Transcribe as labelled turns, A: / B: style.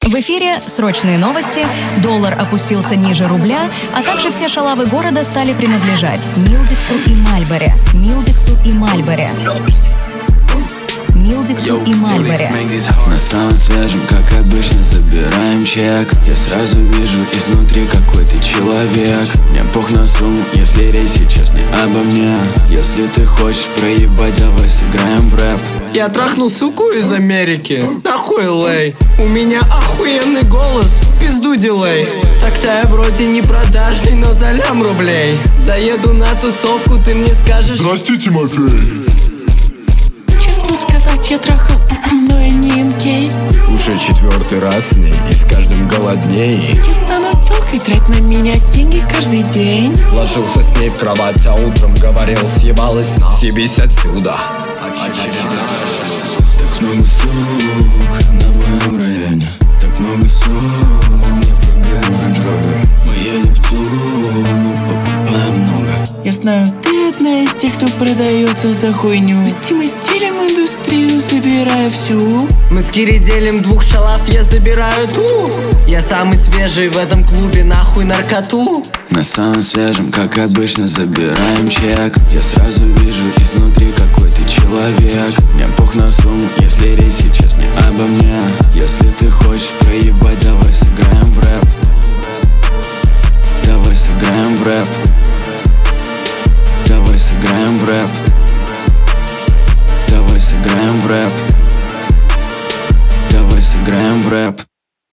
A: В эфире срочные новости, доллар опустился ниже рубля, а также все шалавы города стали принадлежать Милдексу и Мальборе. Милдексу и Мальборе. Милдексу и Мальборе.
B: На самом свежем, как обычно, забираем чек. Я сразу вижу изнутри, какой ты человек. Мне пох на сумму, если речь сейчас не обо мне. Если ты хочешь проебать, давай сыграем в рэп.
C: Я трахнул суку из Америки, нахуй лей. У меня охуенный голос, пизду дилей. Так-то я вроде не продажный, но за лям рублей. Заеду на тусовку, ты мне скажешь:
D: здрасте, Тимофей.
E: Честно сказать, я трахал, но я не инкей.
F: Уже 4-й раз с ней, и с каждым голодней.
E: Я стану тёлкой, трать на меня деньги каждый день.
F: Ложился с ней в кровать, а утром говорил: съебалась на, съебись отсюда.
B: Так много сук на моем районе. Так много сук, мне пробил Range Rover. Мы едем в Тулу, мы покупаем много.
E: Я знаю, ты одна из тех, кто продается за хуйню. Мы делим индустрию, забирая всю.
C: мы с Кири делим 2 шалав, я забираю ту. Я самый свежий в этом клубе, нахуй наркоту.
B: На самом свежем, как обычно, забираем чек. Я сразу вижу изнутри, какой ты человек. Мне пох на сумму, если речь сейчас не обо мне. Если ты хочешь проебать, давай сыграем в рэп. Давай сыграем в рэп.